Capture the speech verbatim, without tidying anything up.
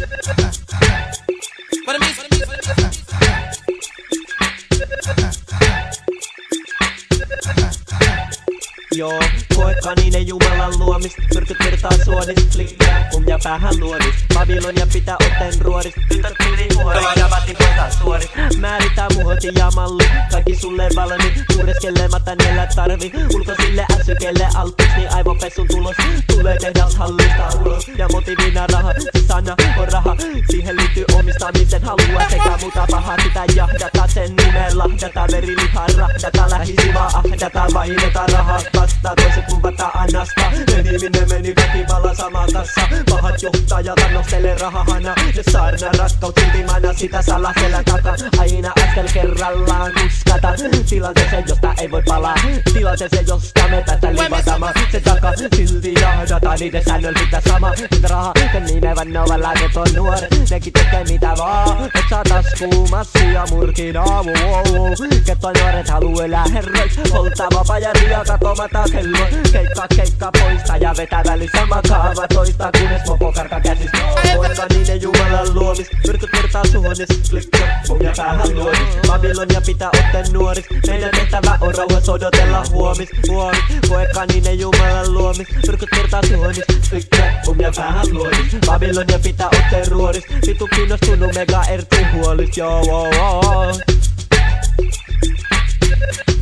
Joo, koe kaninen Jumalan luomis, myrkyt virtaa suodis, flikkää, kum ja päähän luodis. Babylonia pitää otten ruodis, tytöt yli huoris, ja vatin poistaa suoris. Määritää muhoti ja malli, kaikki sulle valmi, kuureskelematta niellä tarvi. Ulkoisille äsykelle alttis, niin aivopesun tulos, tulee tehdä hallista ulos. Ja motiivina raha, se sana on raha, siihen liittyy omistamisen halua. Sekä muuta pahaa, sitä jahdata, sen nimellä lahdata, verilihaa rahdata, lähisi vaan ahdata, vaineta rahaa. Vastaa toiset luvata anasta, meniminen meni väkivalla samaan kassa. Pahat johtajat annostele rahahana, ne saarna rakkaut silti mana sitä salasella takaa. Aina askel kerrallaan kuskata, tilanteeseen josta ei voi palaa, tilanteeseen josta me päästä livatamaan. Se takaa silti jahdata, niiden säännöllistä sama. Niitä rahaa, sen nimevän novelaiset on nuoret, nekin tekee mitä vaan. Et saa taskuun massia murkinaa, wow, wow. Kettua nuoret haluu elää herroiksi, polttaa vapaa ja ria katomata kello. Keikka keikka poista ja vetää välissä makaava toista, kunnes mopo karkaa käsistä. Poika niiden Jumalan luomis, myrkyt virtaa suhonis, klikka, mun ja päähän luodis. Babylonia pitää otten nuoris, meidän tehtävä on rauhassa odotella huomis, huomis. Poika niiden Jumalan luomis, myrkyt virtaa suhonis, klikka, mun ja päähän luodis. Babylonia pitää otten ruodis, vitu kiinnostunut mega erti huolis, joo, oh, oh, oh.